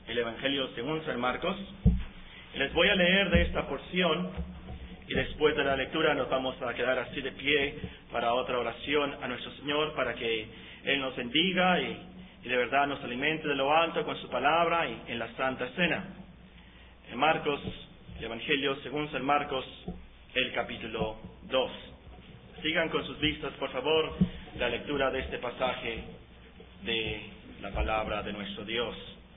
el Evangelio según San Marcos. Les voy a leer de esta porción y después de la lectura nos vamos a quedar así de pie para otra oración a nuestro Señor, para que Él nos bendiga y de verdad nos alimente de lo alto con su palabra y en la Santa Cena. En Marcos, el Evangelio según San Marcos, el capítulo 2. Sigan con sus vistas, por favor, la lectura de este pasaje de la palabra de nuestro Dios.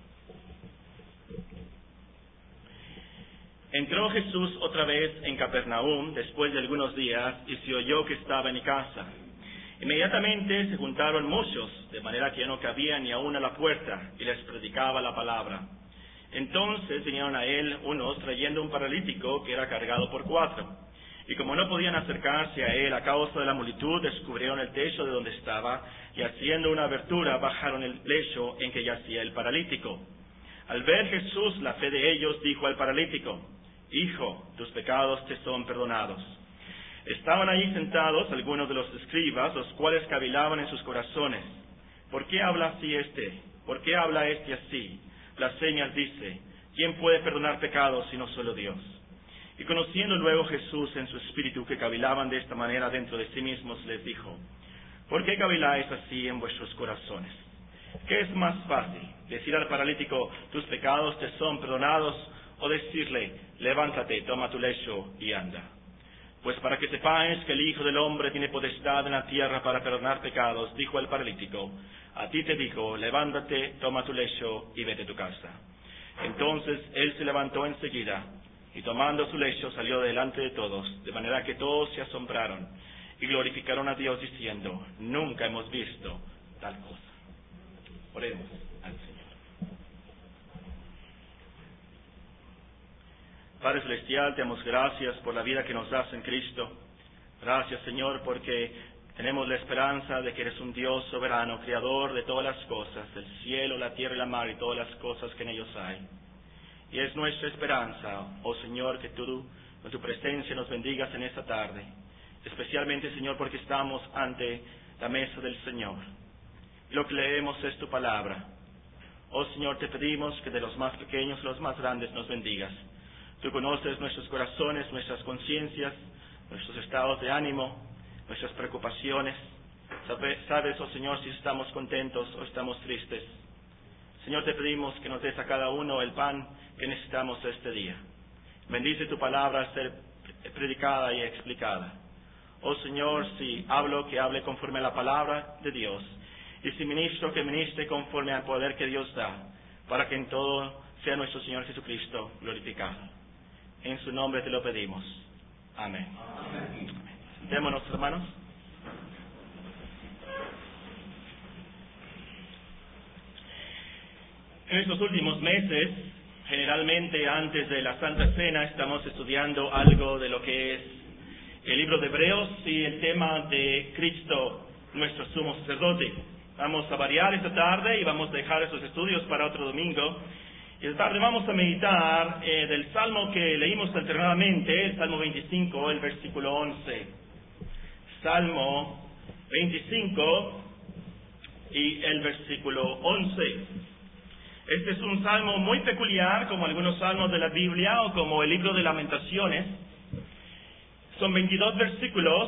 Entró Jesús otra vez en Capernaum después de algunos días y se oyó que estaba en casa. Inmediatamente se juntaron muchos, de manera que no cabía ni aún a la puerta, y les predicaba la palabra. Entonces vinieron a él unos trayendo un paralítico que era cargado por 4. Y como no podían acercarse a él a causa de la multitud, descubrieron el techo de donde estaba, y haciendo una abertura bajaron el lecho en que yacía el paralítico. Al ver Jesús la fe de ellos, dijo al paralítico: Hijo, tus pecados te son perdonados. Estaban allí sentados algunos de los escribas, los cuales cavilaban en sus corazones: ¿por qué habla así este? ¿Por qué habla este así? Blasfemias dice. ¿Quién puede perdonar pecados sino solo Dios? Y conociendo luego Jesús en su espíritu que cavilaban de esta manera dentro de sí mismos, les dijo: ¿por qué caviláis así en vuestros corazones? ¿Qué es más fácil, decir al paralítico: tus pecados te son perdonados, o decirle: levántate, toma tu lecho y anda? Pues para que sepáis que el Hijo del Hombre tiene potestad en la tierra para perdonar pecados, dijo el paralítico: a ti te digo, levántate, toma tu lecho y vete a tu casa. Entonces él se levantó enseguida, y tomando su lecho salió delante de todos, de manera que todos se asombraron y glorificaron a Dios diciendo: nunca hemos visto tal cosa. Oremos al Señor. Padre Celestial, te damos gracias por la vida que nos das en Cristo. Gracias, Señor, porque tenemos la esperanza de que eres un Dios soberano, creador de todas las cosas, el cielo, la tierra y la mar y todas las cosas que en ellos hay. Y es nuestra esperanza, oh Señor, que tú, con tu presencia, nos bendigas en esta tarde. Especialmente, Señor, porque estamos ante la mesa del Señor. Y lo que leemos es tu palabra. Oh Señor, te pedimos que de los más pequeños a los más grandes nos bendigas. Tú conoces nuestros corazones, nuestras conciencias, nuestros estados de ánimo, nuestras preocupaciones. Sabes, oh Señor, si estamos contentos o estamos tristes. Señor, te pedimos que nos des a cada uno el pan que necesitamos este día. Bendice tu palabra a ser predicada y explicada. Oh Señor, si hablo, que hable conforme a la palabra de Dios. Y si ministro, que ministre conforme al poder que Dios da, para que en todo sea nuestro Señor Jesucristo glorificado. En su nombre te lo pedimos. Amén. Amén. Sentémonos, hermanos. En estos últimos meses, generalmente antes de la Santa Cena, estamos estudiando algo de lo que es el libro de Hebreos y el tema de Cristo, nuestro sumo sacerdote. Vamos a variar esta tarde y vamos a dejar esos estudios para otro domingo. Y esta tarde vamos a meditar del Salmo que leímos anteriormente, el Salmo 25, el versículo 11. Salmo 25 y el versículo 11. Este es un salmo muy peculiar, como algunos salmos de la Biblia o como el libro de Lamentaciones. Son 22 versículos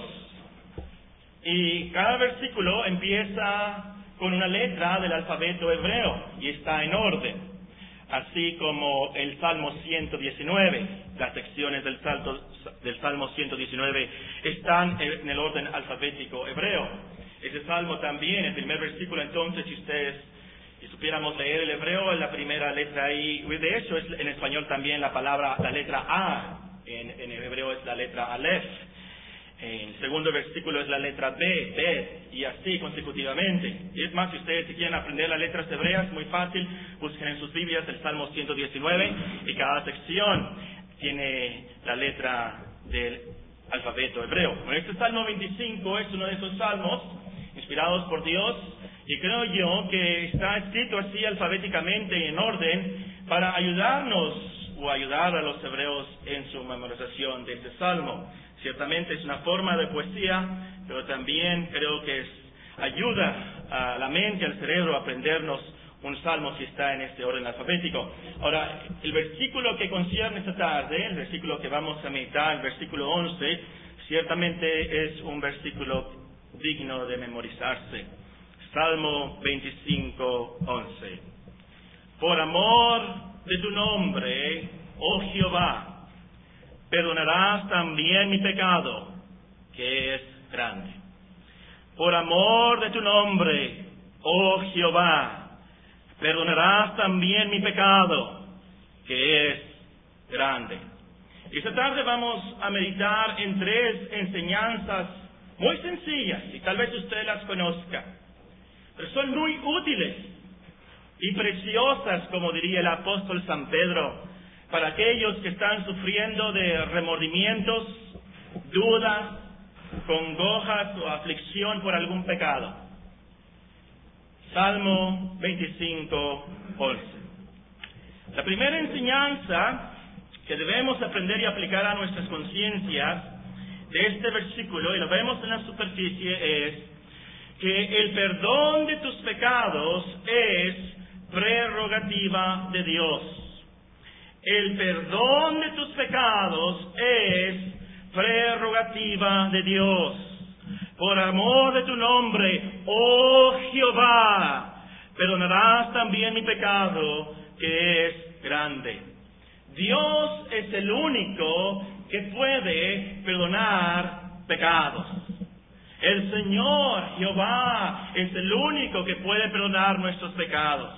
y cada versículo empieza con una letra del alfabeto hebreo y está en orden. Así como el Salmo 119, las secciones del Salmo 119 están en el orden alfabético hebreo. Ese salmo también, el primer versículo, entonces, si supiéramos leer el hebreo, es la primera letra I. De hecho, es en español también la letra A. En el hebreo es la letra Aleph. El segundo versículo es la letra B, Bet, y así consecutivamente. Y es más, si ustedes quieren aprender las letras hebreas, muy fácil, busquen en sus Biblias el Salmo 119, y cada sección tiene la letra del alfabeto hebreo. Bueno, este Salmo 25 es uno de esos salmos inspirados por Dios, y creo yo que está escrito así alfabéticamente en orden para ayudarnos o ayudar a los hebreos en su memorización de este salmo. Ciertamente es una forma de poesía, pero también creo que ayuda a la mente, al cerebro, a aprendernos un salmo si está en este orden alfabético. Ahora, el versículo que concierne esta tarde, el versículo que vamos a meditar, el versículo 11, ciertamente es un versículo digno de memorizarse. Salmo 25, 11. Por amor de tu nombre, oh Jehová, perdonarás también mi pecado, que es grande. Por amor de tu nombre, oh Jehová, perdonarás también mi pecado, que es grande. Esta tarde vamos a meditar en 3 enseñanzas muy sencillas, y tal vez usted las conozca, pero son muy útiles y preciosas, como diría el apóstol San Pedro, para aquellos que están sufriendo de remordimientos, dudas, congojas o aflicción por algún pecado. Salmo 25, 11. La primera enseñanza que debemos aprender y aplicar a nuestras conciencias de este versículo, y lo vemos en la superficie, es que el perdón de tus pecados es prerrogativa de Dios. El perdón de tus pecados es prerrogativa de Dios. Por amor de tu nombre, oh Jehová, perdonarás también mi pecado, que es grande. Dios es el único que puede perdonar pecados. El Señor Jehová es el único que puede perdonar nuestros pecados.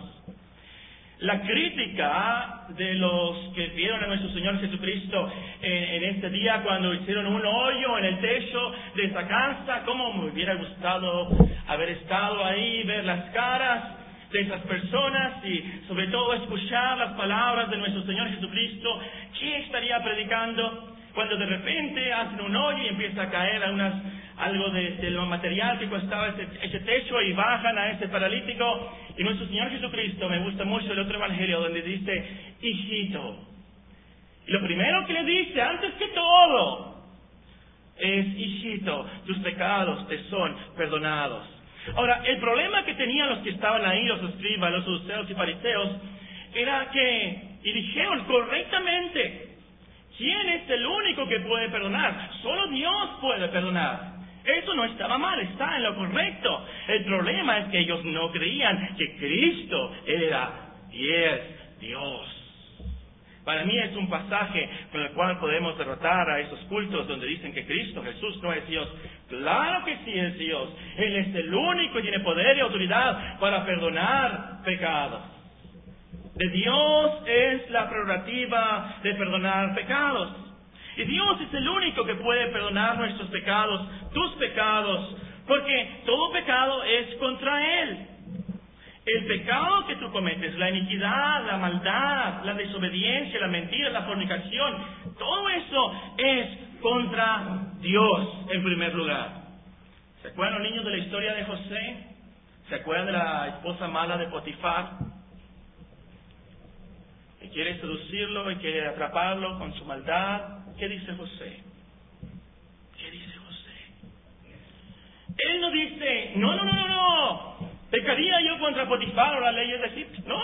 La crítica de los que vieron a nuestro Señor Jesucristo en este día cuando hicieron un hoyo en el techo de esa casa, cómo me hubiera gustado haber estado ahí, ver las caras de esas personas y sobre todo escuchar las palabras de nuestro Señor Jesucristo. ¿Qué estaría predicando cuando de repente hacen un hoyo y empieza a caer algo de lo material que costaba ese techo y bajan a ese paralítico? Y nuestro Señor Jesucristo, me gusta mucho el otro evangelio donde dice, hijito. Y lo primero que le dice, antes que todo, es, hijito, tus pecados te son perdonados. Ahora, el problema que tenían los que estaban ahí, los escribas, los saduceos y fariseos, era que, y dijeron correctamente, ¿quién es el único que puede perdonar? Solo Dios puede perdonar. Eso no estaba mal, está en lo correcto. El problema es que ellos no creían que Cristo era y es Dios. Para mí es un pasaje con el cual podemos derrotar a esos cultos donde dicen que Cristo Jesús no es Dios. Claro que sí es Dios. Él es el único y tiene poder y autoridad para perdonar pecados. De Dios es la prerrogativa de perdonar pecados. Y Dios es el único que puede perdonar nuestros pecados, tus pecados, porque todo pecado es contra Él. El pecado que tú cometes, la iniquidad, la maldad, la desobediencia, la mentira, la fornicación, todo eso es contra Dios en primer lugar. ¿Se acuerdan los niños de la historia de José? ¿Se acuerdan de la esposa mala de Potifar? Que quiere seducirlo y quiere atraparlo con su maldad. ¿Qué dice José? ¿Qué dice José? Él no dice, no, pecaría yo contra Potifar o las leyes de Egipto. No.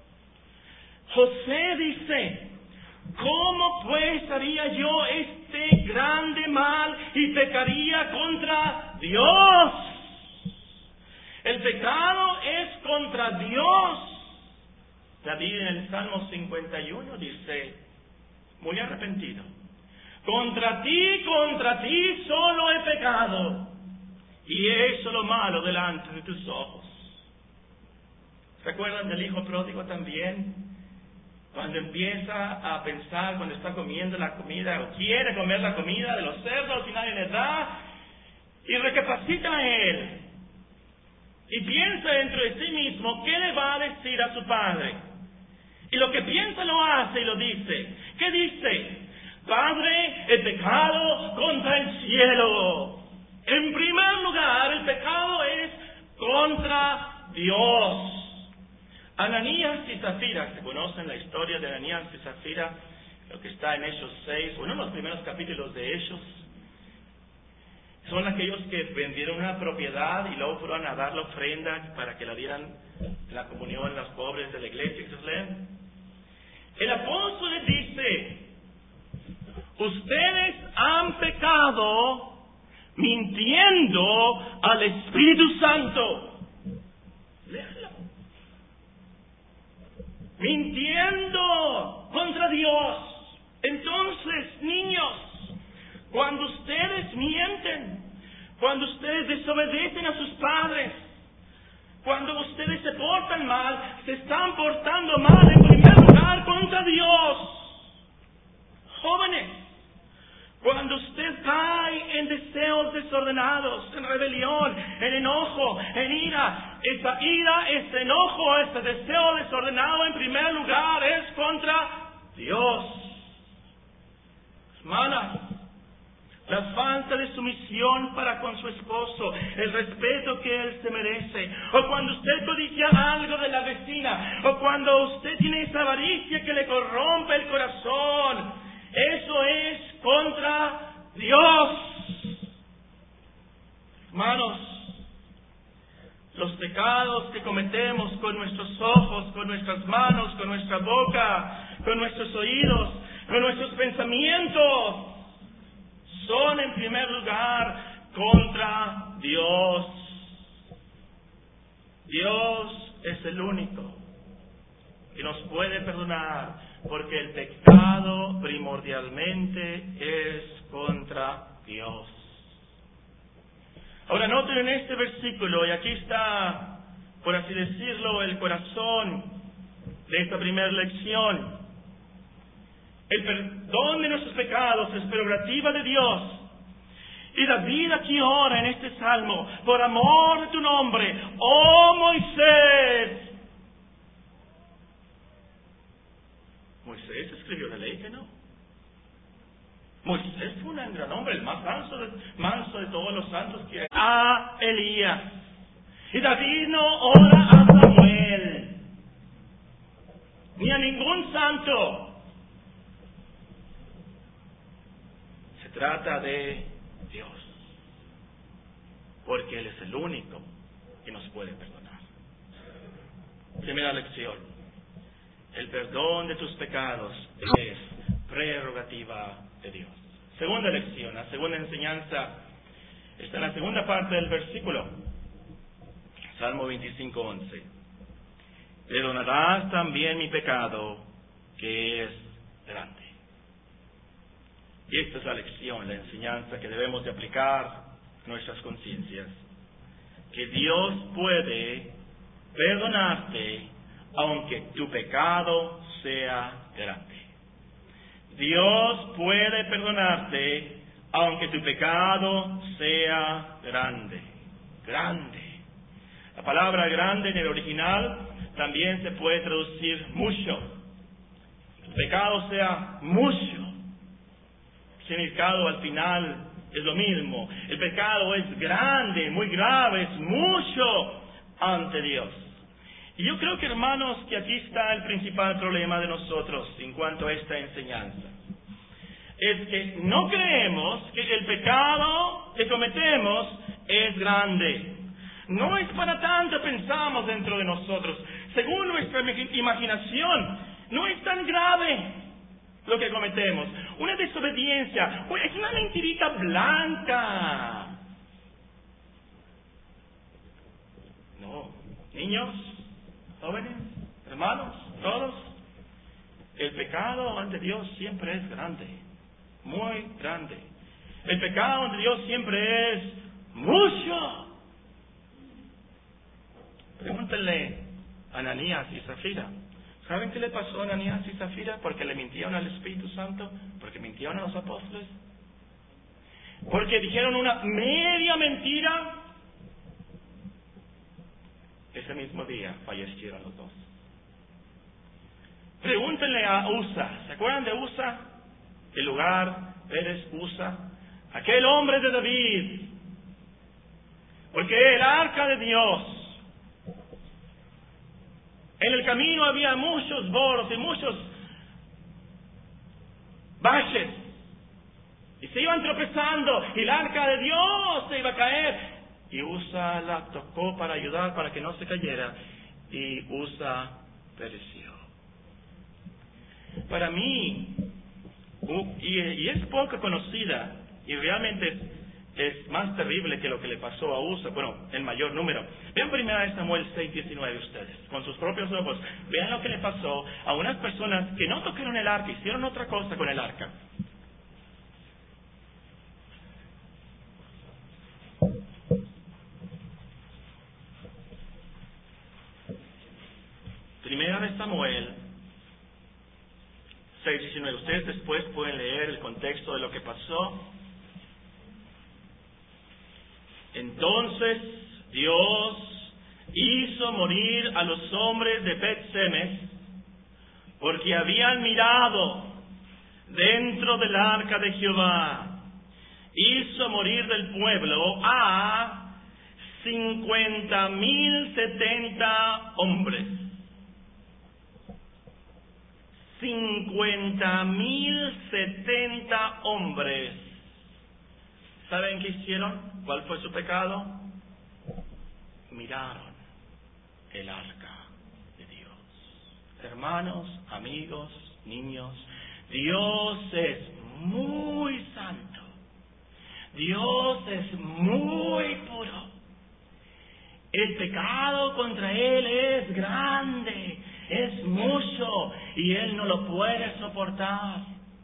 José dice, ¿cómo pues haría yo este grande mal y pecaría contra Dios? El pecado es contra Dios. David en el Salmo 51 dice, muy arrepentido, contra ti solo he pecado y he hecho lo malo delante de tus ojos. ¿Se acuerdan del hijo pródigo también? Cuando empieza a pensar, cuando está comiendo la comida, o quiere comer la comida de los cerdos y nadie le da, y recapacita a él, y piensa dentro de sí mismo, ¿qué le va a decir a su padre? Y lo que piensa lo hace y lo dice. ¿Qué dice? Padre, he pecado contra el cielo. En primer lugar, el pecado es contra Dios. Ananías y Zafira, ¿se conocen la historia de Ananías y Zafira? Lo que está en Hechos 6, uno de los primeros capítulos de Hechos. Son aquellos que vendieron una propiedad y luego fueron a dar la ofrenda para que la dieran en la comunión de los pobres de la iglesia de Jerusalén. El apóstol les dice: ustedes han pecado mintiendo al Espíritu Santo. Léalo. Mintiendo contra Dios. Entonces, niños, cuando ustedes mienten, cuando ustedes desobedecen a sus padres, cuando ustedes se portan mal, se están portando mal en primer lugar contra Dios. Jóvenes, cuando usted cae en deseos desordenados, en rebelión, en enojo, en ira, ese enojo, ese deseo desordenado en primer lugar es contra Dios. Hermanas, la falta de sumisión para con su esposo, el respeto que él se merece, o cuando usted codicia algo de la vecina, o cuando usted tiene esa avaricia que le corrompe el corazón, eso es contra Dios. Hermanos, los pecados que cometemos con nuestros ojos, con nuestras manos, con nuestra boca, con nuestros oídos, con nuestros pensamientos, son en primer lugar contra Dios. Dios es el único que nos puede perdonar, porque el pecado primordialmente es contra Dios. Ahora noten en este versículo, y aquí está, por así decirlo, el corazón de esta primera lección. El perdón de nuestros pecados es prerrogativa de Dios. Y David aquí ora en este salmo: por amor de tu nombre, oh Moisés. Moisés escribió la ley, que no. Moisés fue un gran hombre, el más manso de todos los santos que hay. A Elías. Y David no ora a Samuel, ni a ningún santo. Se trata de Dios, porque Él es el único que nos puede perdonar. Primera lección: el perdón de tus pecados es prerrogativa de Dios. Segunda lección, la segunda enseñanza está en la segunda parte del versículo, Salmo 25:11. Perdonarás también mi pecado, que es grande. Y esta es la lección, la enseñanza que debemos de aplicar a nuestras conciencias. Que Dios puede perdonarte aunque tu pecado sea grande. Dios puede perdonarte aunque tu pecado sea grande. Grande. La palabra grande en el original también se puede traducir mucho. Tu pecado sea mucho. El significado al final es lo mismo. El pecado es grande, muy grave, es mucho ante Dios. Y yo creo que, hermanos, que aquí está el principal problema de nosotros en cuanto a esta enseñanza. Es que no creemos que el pecado que cometemos es grande. No es para tanto, pensamos dentro de nosotros. Según nuestra imaginación, no es tan grave lo que cometemos. Una desobediencia, es una mentirita blanca. No, niños, jóvenes, hermanos, todos, el pecado ante Dios siempre es grande, muy grande. El pecado ante Dios siempre es mucho. Pregúntenle a Ananías y Zafira. ¿Saben qué le pasó a Ananías y Zafira? Porque le mintieron al Espíritu Santo, porque mintieron a los apóstoles, porque dijeron una media mentira. Ese mismo día fallecieron los dos. Pregúntenle a Usa. ¿Se acuerdan de Usa? El lugar, Pérez Usa. Aquel hombre de David. Porque el arca de Dios. En el camino había muchos boros y muchos baches. Y se iban tropezando. Y el arca de Dios se iba a caer. Y Usa la tocó para ayudar, para que no se cayera. y Usa pereció. Para mí, y es poco conocida, y realmente es más terrible que lo que le pasó a Usa, bueno, en mayor número. Vean 1 Samuel 6:19 ustedes, con sus propios ojos. Vean lo que le pasó a unas personas que no tocaron el arca, hicieron otra cosa con el arca. Primera de Samuel 6:19. Ustedes después pueden leer el contexto de lo que pasó. Entonces Dios hizo morir a los hombres de Bet-Semes porque habían mirado dentro del arca de Jehová. Hizo morir del pueblo a 50,070 hombres. 50,070 hombres. ¿Saben qué hicieron? ¿Cuál fue su pecado? Miraron el arca de Dios. Hermanos, amigos, niños, Dios es muy santo. Dios es muy puro. El pecado contra Él es grande, es mucho, y Él no lo puede soportar.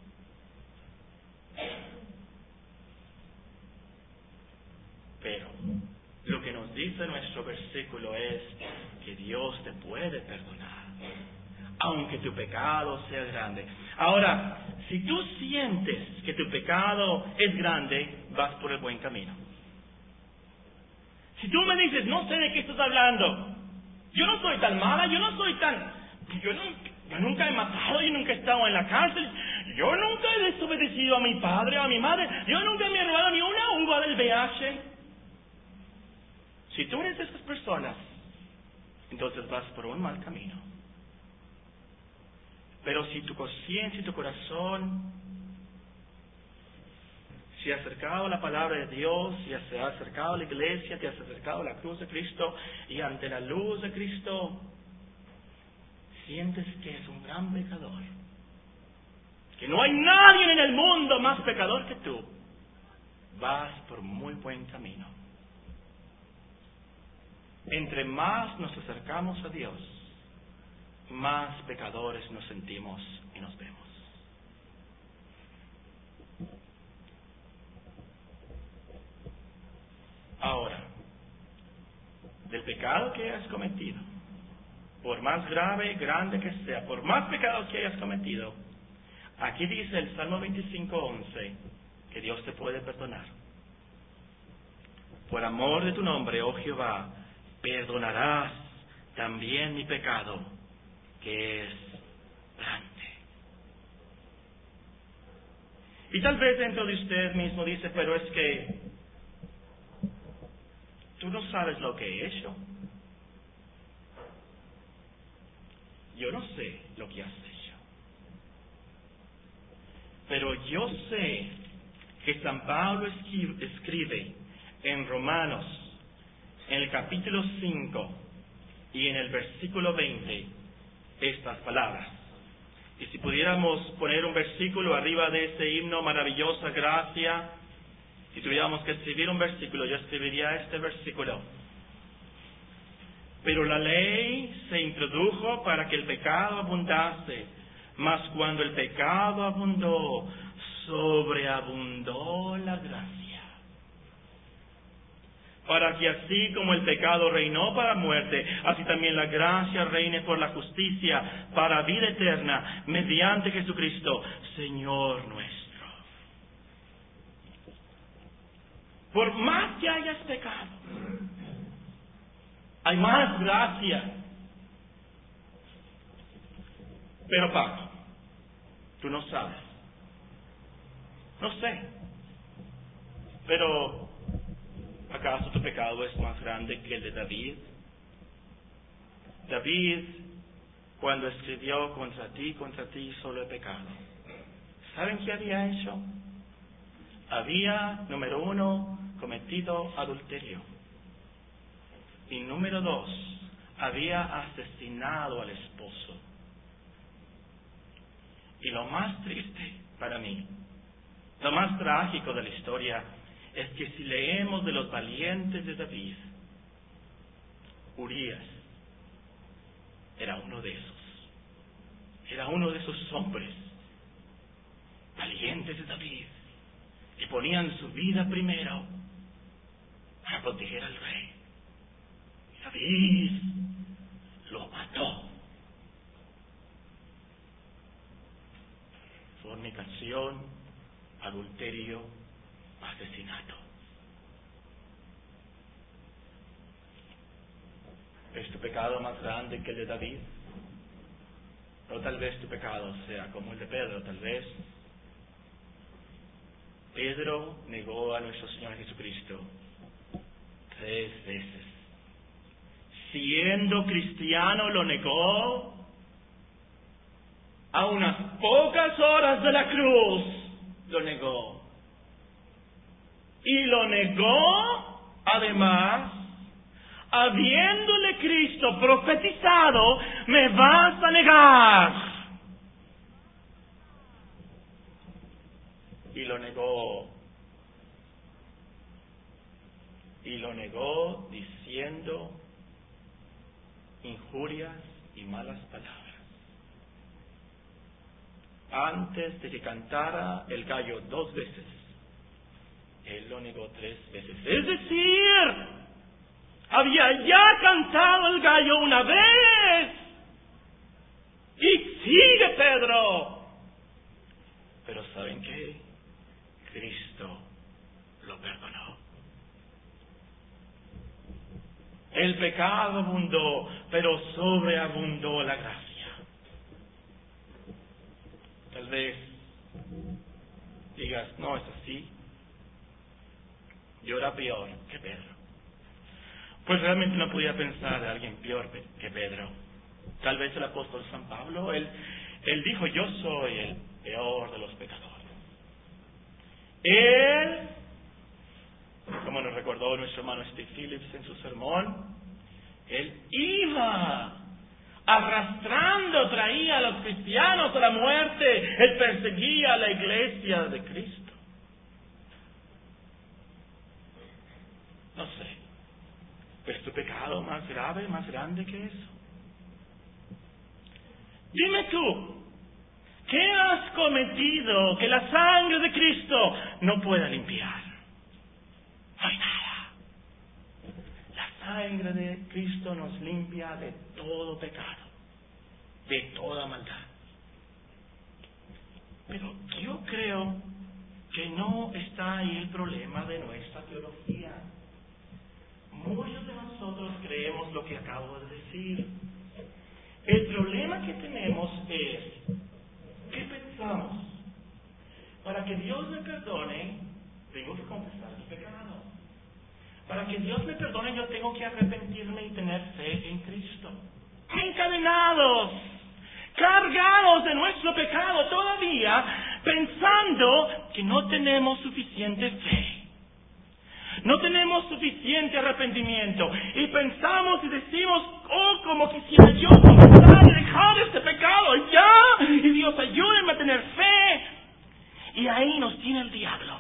Pero lo que nos dice nuestro versículo es que Dios te puede perdonar, aunque tu pecado sea grande. Ahora, si tú sientes que tu pecado es grande, vas por el buen camino. Si tú me dices, no sé de qué estás hablando, yo no soy tan mala, yo nunca he matado, yo nunca he estado en la cárcel, yo nunca he desobedecido a mi padre o a mi madre, yo nunca me he robado ni una uva del VH. Si tú eres de esas personas, entonces vas por un mal camino. Pero si tu conciencia y tu corazón se ha acercado a la palabra de Dios, se ha acercado a la iglesia, te has acercado a la cruz de Cristo, y ante la luz de Cristo sientes que es un gran pecador, que no hay nadie en el mundo más pecador que tú, vas por muy buen camino. Entre más nos acercamos a Dios, más pecadores nos sentimos y nos vemos. Ahora, del pecado que hayas cometido, por más grave, grande que sea, por más pecados que hayas cometido, aquí dice el Salmo 25:11 que Dios te puede perdonar. Por amor de tu nombre, oh Jehová, perdonarás también mi pecado, que es grande. Y tal vez dentro de usted mismo dice, pero es que tú no sabes lo que he hecho. Yo no sé lo que has hecho. Pero yo sé que San Pablo escribe en Romanos, en el capítulo 5 y en el versículo 20, estas palabras. Y si pudiéramos poner un versículo arriba de ese himno, maravillosa gracia, si tuviéramos que escribir un versículo, yo escribiría este versículo. Pero la ley se introdujo para que el pecado abundase, mas cuando el pecado abundó, sobreabundó la gracia. Para que así como el pecado reinó para muerte, así también la gracia reine por la justicia para vida eterna, mediante Jesucristo, Señor nuestro. Por más que hayas pecado, hay más gracia. Pero Pablo, tú no sabes. No sé. Pero, ¿acaso tu pecado es más grande que el de David? David, cuando escribió contra ti solo he pecado. ¿Saben qué había hecho? Había, número 1, cometido adulterio. Y número 2, había asesinado al esposo. Y lo más triste para mí, lo más trágico de la historia, es que si leemos de los valientes de David, Urías era uno de esos. Era uno de esos hombres valientes de David que ponían su vida primero para proteger al rey. Y David lo mató. Fornicación, adulterio, asesinato. ¿Es tu pecado más grande que el de David? O tal vez tu pecado sea como el de Pedro. Tal vez Pedro negó a nuestro Señor Jesucristo 3 veces. Siendo cristiano lo negó. A unas pocas horas de la cruz lo negó. Y lo negó, además, habiéndole Cristo profetizado: me vas a negar. Y lo negó. Y lo negó diciendo injurias y malas palabras. Antes de que cantara el gallo 2 veces, él lo negó 3 veces. Es decir, había ya cantado el gallo una vez. Y sigue Pedro. Pero ¿saben qué? Cristo lo perdonó. El pecado abundó, pero sobreabundó la gracia. Tal vez digas: no es así. Yo era peor que Pedro. Pues realmente no podía pensar de alguien peor que Pedro. Tal vez el apóstol San Pablo, él dijo: yo soy el peor de los pecadores. Él, como nos recordó nuestro hermano Steve Phillips en su sermón, él iba arrastrando, traía a los cristianos a la muerte. Él perseguía a la iglesia de Cristo. No sé, ¿es tu pecado más grave, más grande que eso? Dime tú, ¿qué has cometido que la sangre de Cristo no pueda limpiar? No hay nada. La sangre de Cristo nos limpia de todo pecado, de toda maldad. Pero yo creo que no está ahí el problema de nuestra teología. Muchos de nosotros creemos lo que acabo de decir. El problema que tenemos es: ¿qué pensamos? Para que Dios me perdone, tengo que confesar mi pecado. Para que Dios me perdone, yo tengo que arrepentirme y tener fe en Cristo. Encadenados, cargados de nuestro pecado todavía, pensando que no tenemos suficiente fe. No tenemos suficiente arrepentimiento. Y pensamos y decimos: oh, como quisiera yo confesar y dejar este pecado ya. Y Dios, ayúdeme a tener fe. Y ahí nos tiene el diablo.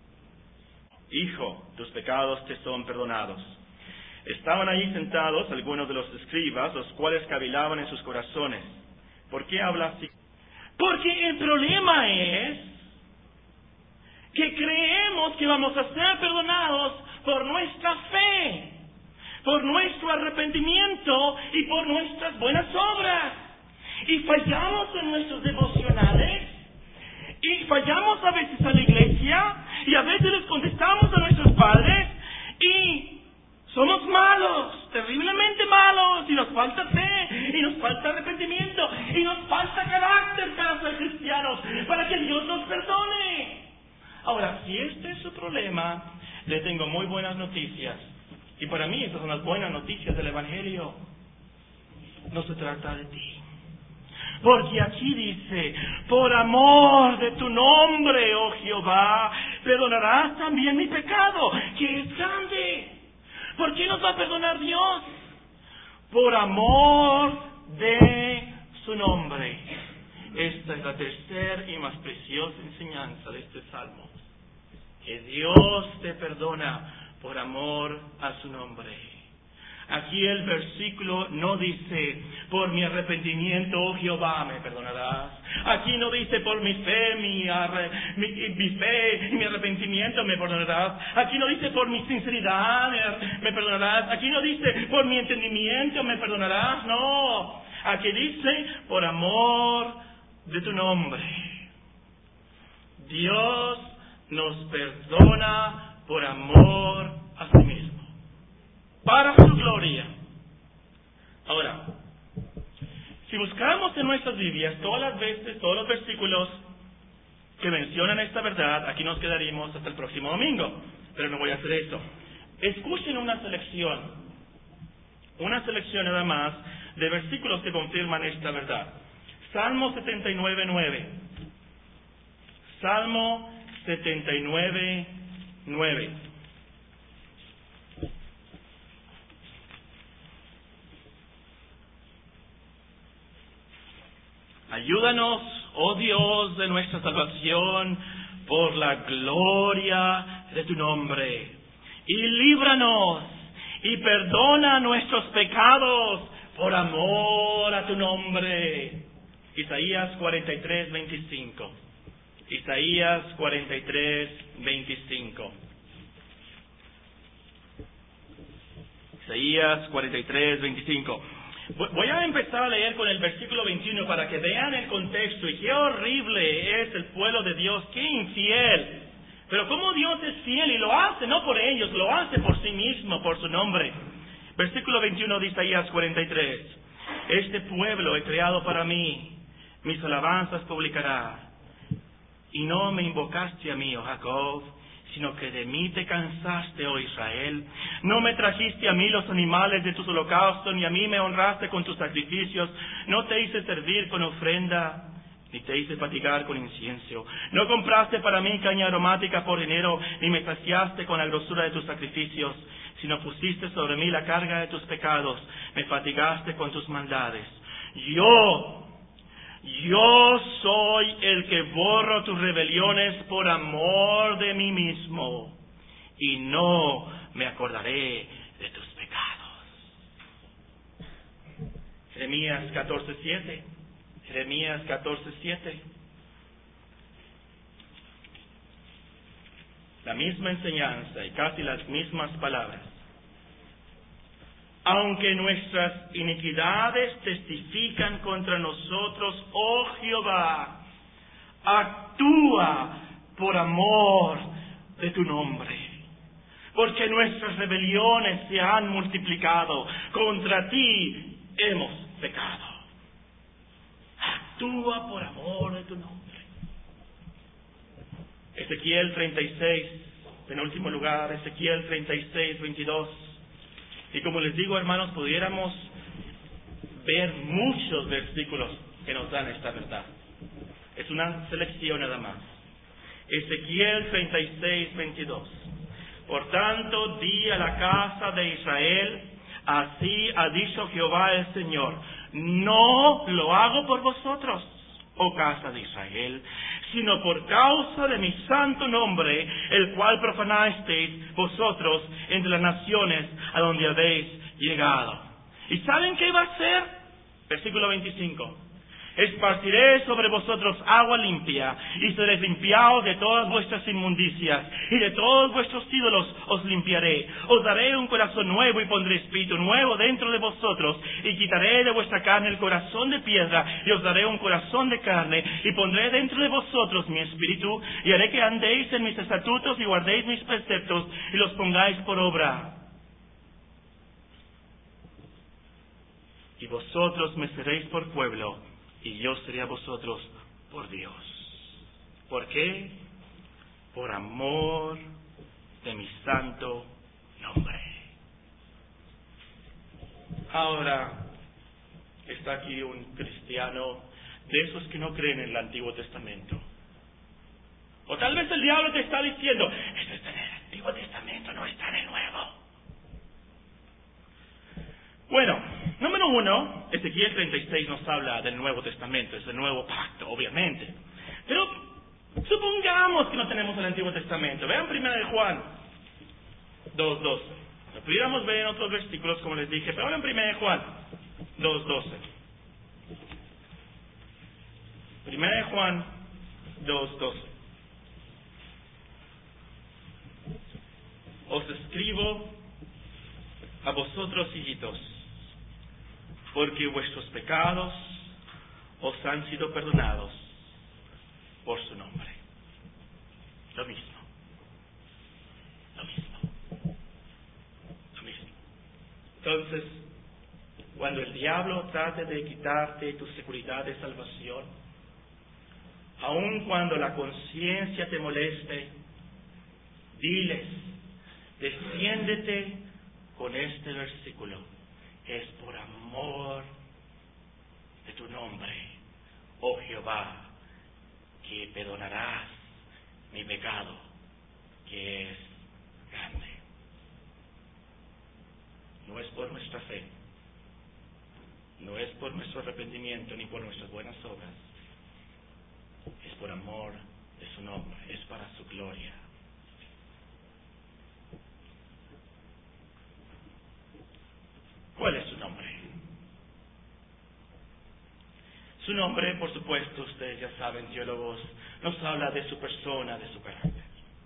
Hijo, tus pecados te son perdonados. Estaban allí sentados algunos de los escribas, los cuales cavilaban en sus corazones: ¿por qué habla así? Porque el problema es que creemos que vamos a ser perdonados por nuestra fe, por nuestro arrepentimiento y por nuestras buenas obras. Y fallamos en nuestros devocionales, y fallamos a veces a la iglesia, y a veces les contestamos a nuestros padres, y somos malos, terriblemente malos, y nos falta fe, y nos falta arrepentimiento, y nos falta carácter para ser cristianos, para que Dios nos perdone. Ahora, si este es su problema, le tengo muy buenas noticias. Y para mí estas son las buenas noticias del Evangelio. No se trata de ti. Porque aquí dice: por amor de tu nombre, oh Jehová, perdonarás también mi pecado, que es grande. ¿Por qué nos va a perdonar Dios? por amor de su nombre. Esta es la tercera y más preciosa enseñanza de este salmo. Que Dios te perdona por amor a su nombre. Aquí el versículo no dice, por mi arrepentimiento, oh Jehová, me perdonarás. Aquí no dice, por mi fe, mi fe y mi arrepentimiento me perdonarás. Aquí no dice, por mi sinceridad me perdonarás. Aquí no dice, por mi entendimiento me perdonarás. No, aquí dice, por amor de tu nombre. Dios nos perdona por amor a sí mismo, para su gloria. Ahora, si buscamos en nuestras Biblias todas las veces, todos los versículos que mencionan esta verdad, aquí nos quedaríamos hasta el próximo domingo, pero no voy a hacer eso. Escuchen una selección nada más de versículos que confirman esta verdad. Salmo 79:9. Salmo 79:9. Ayúdanos, oh Dios de nuestra salvación, por la gloria de tu nombre. Y líbranos y perdona nuestros pecados por amor a tu nombre. Isaías 43:25. Isaías 43:25. Isaías 43:25. Voy a empezar a leer con el versículo 21 para que vean el contexto y qué horrible es el pueblo de Dios, qué infiel. Pero cómo Dios es fiel y lo hace no por ellos, lo hace por sí mismo, por su nombre. Versículo 21 de Isaías 43. Este pueblo he creado para mí, mis alabanzas publicará. Y no me invocaste a mí, oh Jacob, sino que de mí te cansaste, oh Israel. No me trajiste a mí los animales de tus holocaustos, ni a mí me honraste con tus sacrificios. No te hice servir con ofrenda, ni te hice fatigar con incienso. No compraste para mí caña aromática por dinero, ni me saciaste con la grosura de tus sacrificios, sino pusiste sobre mí la carga de tus pecados, me fatigaste con tus maldades. Yo soy el que borro tus rebeliones por amor de mí mismo, y no me acordaré de tus pecados. Jeremías 14:7. Jeremías 14:7. La misma enseñanza y casi las mismas palabras. Aunque nuestras iniquidades testifican contra nosotros, oh Jehová, actúa por amor de tu nombre. Porque nuestras rebeliones se han multiplicado, contra ti hemos pecado. Actúa por amor de tu nombre. Ezequiel 36, penúltimo lugar, Ezequiel 36:22. Y como les digo, hermanos, pudiéramos ver muchos versículos que nos dan esta verdad. Es una selección nada más. Ezequiel 36:22. Por tanto, di a la casa de Israel, así ha dicho Jehová el Señor, no lo hago por vosotros, oh casa de Israel, sino por causa de mi santo nombre, el cual profanasteis vosotros entre las naciones a donde habéis llegado. ¿Y saben qué va a hacer? Versículo 25. Esparciré sobre vosotros agua limpia, y seréis limpiados de todas vuestras inmundicias, y de todos vuestros ídolos os limpiaré. Os daré un corazón nuevo y pondré espíritu nuevo dentro de vosotros, y quitaré de vuestra carne el corazón de piedra, y os daré un corazón de carne, y pondré dentro de vosotros mi espíritu, y haré que andéis en mis estatutos y guardéis mis preceptos, y los pongáis por obra. Y vosotros me seréis por pueblo, y yo seré a vosotros por Dios. ¿Por qué? Por amor de mi santo nombre. Ahora, está aquí un cristiano de esos que no creen en el Antiguo Testamento. O tal vez el diablo te está diciendo, esto está en el Antiguo Testamento, no está en el Nuevo. Bueno, Número uno, Ezequiel 36 nos habla del Nuevo Testamento, es el nuevo pacto, obviamente. Pero supongamos que no tenemos el Antiguo Testamento. Vean 1 de Juan 2:12. Lo pudiéramos ver en otros versículos, como les dije, pero ahora en 1 de Juan 2:12. 1 de Juan 2:12. Os escribo a vosotros, hijitos, porque vuestros pecados os han sido perdonados por su nombre. Lo mismo. Entonces, cuando el diablo trate de quitarte tu seguridad de salvación, aun cuando la conciencia te moleste, diles, defiéndete con este versículo: es por amor de tu nombre, oh Jehová, que perdonarás mi pecado, que es grande. No es por nuestra fe, no es por nuestro arrepentimiento ni por nuestras buenas obras, es por amor de su nombre, es para su gloria. ¿Cuál es su nombre? Su nombre, por supuesto, ustedes ya saben, teólogos, nos habla de su persona, de su carácter.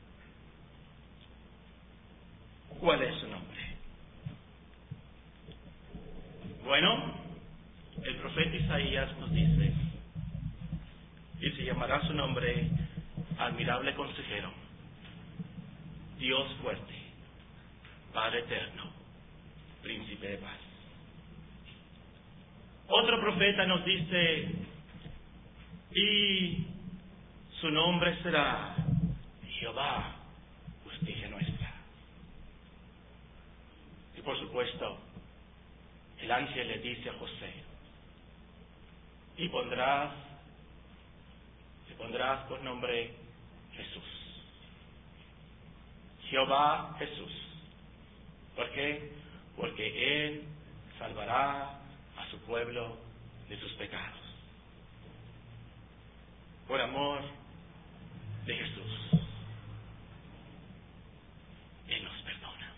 ¿Cuál es su nombre? Bueno, el profeta Isaías nos dice, y se llamará su nombre Admirable Consejero, Dios fuerte, Padre eterno, Príncipe de paz. Otro profeta nos dice, y su nombre será Jehová, justicia nuestra. Y por supuesto, el ángel le dice a José, y le pondrás por nombre Jesús. Jehová Jesús. ¿Por qué? Porque Él salvará a su pueblo de sus pecados. Por amor de Jesús, Él nos perdona.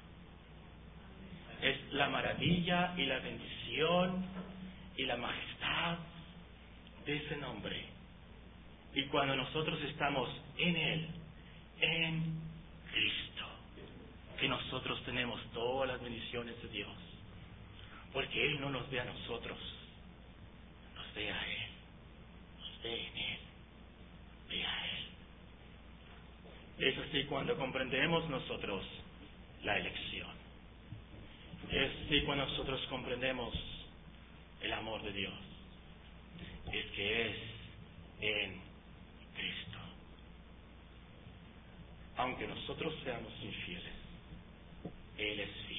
Es la maravilla y la bendición y la majestad de ese nombre. Y cuando nosotros estamos en Él, en Cristo, que nosotros tenemos todas las bendiciones de Dios, porque Él no nos ve a nosotros, nos ve a Él, nos ve en Él, ve a Él. Es así cuando comprendemos nosotros la elección. Es así cuando nosotros comprendemos el amor de Dios. Es que es en Cristo. Aunque nosotros seamos infieles, Él es fiel.